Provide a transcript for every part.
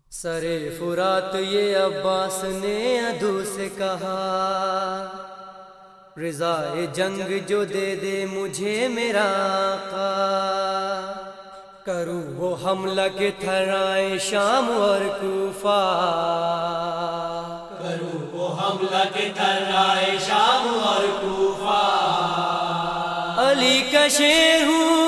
سرے فرات یہ عباس نے ادو سے کہا، رضائے جنگ جو دے دے مجھے میرا آقا، کروں وہ حملہ کے تھرائے شام اور کوفہ، کروں وہ حملہ کے تھرائے شام اور کوفہ، علی کا شیر ہوں،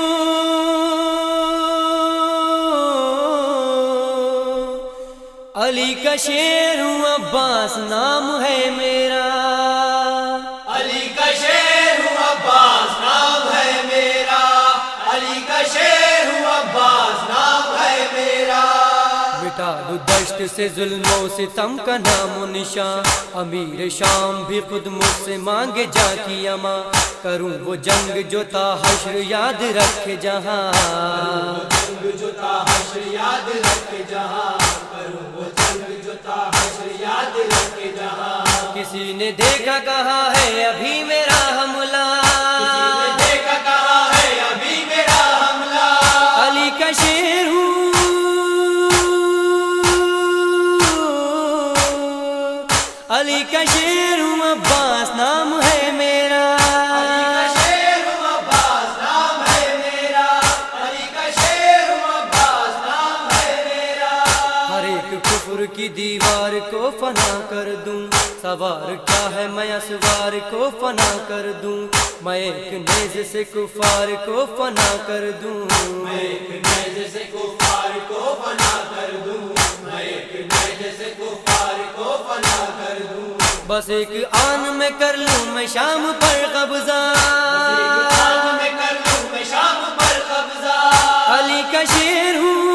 علی کا شیر ہوں، عباس نام ہے میرا، علی کا شیر ہوں عباس نام ہے میرا، علی کا شیر ہوں عباس نام ہے میرا، مٹا دو دشت سے ظلم و ستم کا نام و نشان، امیر شام بھی خود مجھ سے مانگے جا کی اما، کروں وہ جنگ جو تا حشر یاد رکھے جہاں، جنگ جو تا حشر یاد رکھے جہاں، کروں وہ جنگ جو تا حشر یاد رکھے جہاں، کسی نے دیکھا کہا ہے ابھی میرا حملہ، کسی نے دیکھا کہا ہے ابھی میرا حملہ، علی کا شیر ہوں، علی کا شیر ہوں، عباس نام ہے میرا، علی کا شیر ہوں عباس نام ہے میرا، علی کا شیر ہوں عباس نام ہے میرا، ہر ایک کفر کی دیوار کو فنا کر دوں، سوار کیا ہے میں اسوار کو فنا کر دوں، میں ایک نیز سے کفار کو فنا کر دوں، میں ایک نیزے سے کفار کو فنا کر دوں، میں ایک نیزے سے کفار کو فنا کر دوں، بس ایک آن میں کر لوں میں شام پر قبضہ، ایک آن میں کر لوں میں شام پر قبضہ، علی کا شیر ہوں،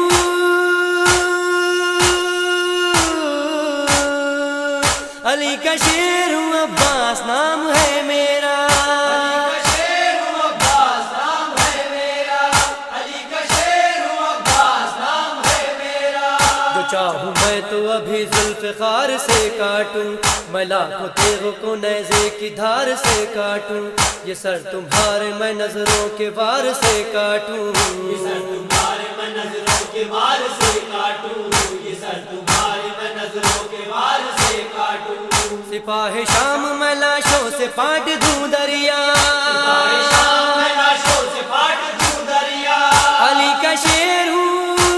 علی کا شیر ہوں، عباس نام ہے میرا، علی کا شیر ہوں عباس نام ہے میرا، علی کا شیر ہوں عباس نام ہے میرا، جو چاہوں میں تو ابھی ذوالفقار سے کاٹوں، میں لاکھوں تیغوں کو نیزے کی دھار سے کاٹوں، یہ سر تمہارے میں نظروں کے وار سے کاٹوں، یہ سر تمہارے میں نظروں کے وار سے کاٹوں، یہ سر تمہارے میں نظروں کے وار سے کاٹوں، سپاہ شام میں لاشوں سے پاٹ دوں دریا، سپاہ شام میں لاشوں سے پاٹ دوں دریا، علی کا شیر ہوں،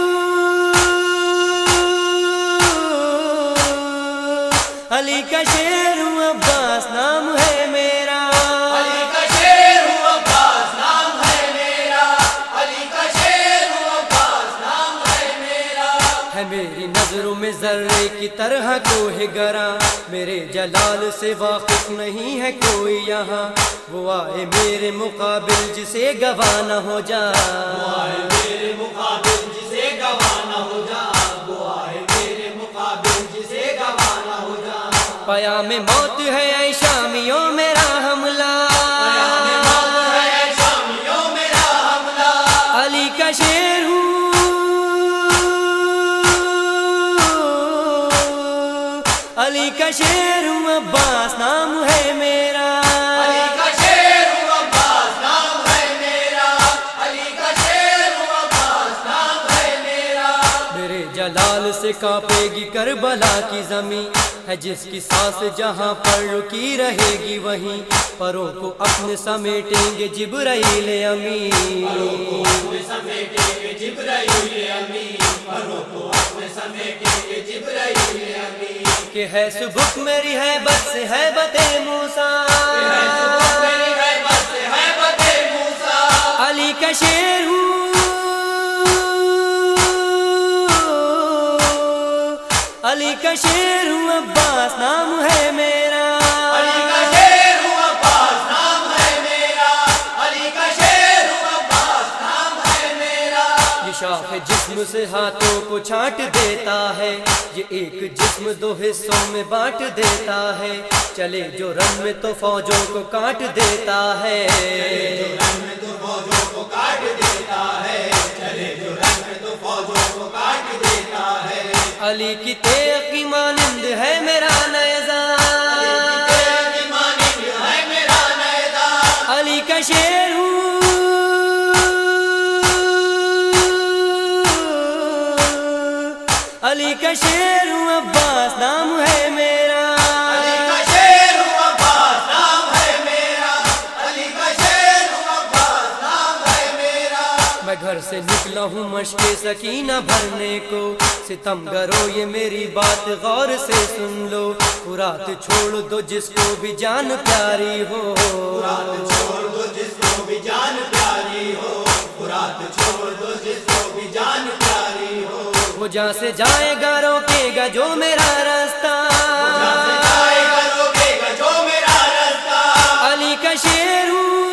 علی کا شیر ہوں، عباس نام ہے میرا، علی کا شیر ہوں عباس نام ہے میرا، علی کا شیر ہوں عباس نام ہے میرا، ہے میری نظروں میں ذرے کی طرح کوہ گراں، میرے جلال سے واقف نہیں ہے کوئی یہاں، وہ آئے میرے مقابل جسے گواہ نہ ہو جا، وہ آئے میرے مقابل جسے گواہ نہ ہو جا، وہ آئے میرے مقابل جسے گواہ نہ ہو جا، پیام موت ہے اے شامیوں میرا حملہ، پیام موت ہے اے شامیوں میرا حملہ، علی کا شیر ہوں، علی کا شیر ہوں، عباس نام ہے میرا، علی کا شیر ہوں عباس نام ہے میرا، علی کا شیر ہوں عباس نام ہے میرا، میرے جلال سے کانپے گی کربلا کی زمین، ہے جس کی سانس جہاں پر رکی رہے گی وہیں، پروں کو اپنے سمیٹیں گے جبرائیل امین، اپنے سمیٹیں گے جبرائیل امین، پروں کو اپنے سمیٹیں گے جبرائیل امین، کہ ہے سبک میری حیبت سے حیبت موسیٰ، میری حیبت سے حیبت موسیٰ، علی کا شیر ہوں، علی کا شیر ہوں، عباس نام ہے میرا، علی کا شیر ہوں عباس نام ہے میرا، علی کا شیر ہوں عباس نام ہے میرا، یہ شاخ جسم سے ہاتھوں کو چھانٹ دیتا ہے، یہ ایک جسم دو حصوں میں بانٹ دیتا ہے، چلے جو رن میں تو فوجوں کو کاٹ دیتا ہے، رن میں تو فوجوں کو کاٹ دیتا ہے، چلے جو رن میں تو فوجوں کو کاٹ دیتا ہے، علی کی تیغ کی مانند ہے میرا نیزہ، ہے میرا نیزہ، علی کا شیر ہوں، علی کا شیر ہوں عباس نام ہے میرا، علی کا شیر ہوں عباس نام ہے میرا، علی کا شیر ہوں عباس نام ہے میرا۔ میں گھر سے نکلا ہوں مشق سکینہ بھرنے کو، ستم گرو یہ میری بات غور سے سن لو، فرات چھوڑ دو جس کو بھی جان پیاری ہو، فرات چھوڑ دو جس کو بھی جان پیاری ہو، فرات چھوڑ دو جس کو بھی جان پیاری ہو۔ وہ جہاں سے جائے گا روکے گا جو میرا راستہ، جہاں سے جائے گا روکے گا جو میرا راستہ۔ علی کا شیر ہوں،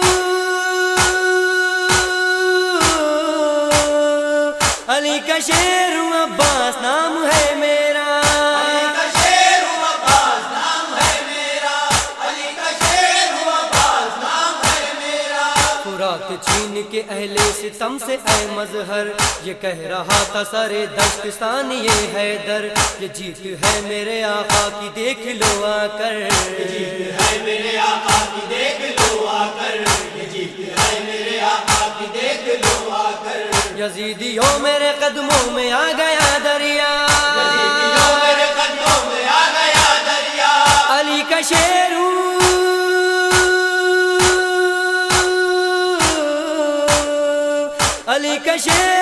علی کا شیر ہوں عباس نام ہے میرا، علی کا شیر ہوں عباس نام ہے میرا، علی کا شیر ہوں عباس نام ہے میرا۔ فرات چھین کے اہل ستم سے اے مظہر، یہ کہہ رہا تھا سرے دشتستان یہ حیدر، یہ جیت ہے میرے آقا کی دیکھ لو آ کر، یہ جیت ہے میرے آقا کی دیکھ لو آ کر، یہ جیت ہے میرے آقا کی دیکھ لو آ کر۔ یزیدیوں میرے قدموں میں آ گیا دریا، یزیدیوں میرے قدموں میں آ گیا دریا۔ علی کا شیر ہوں، علی کا شیر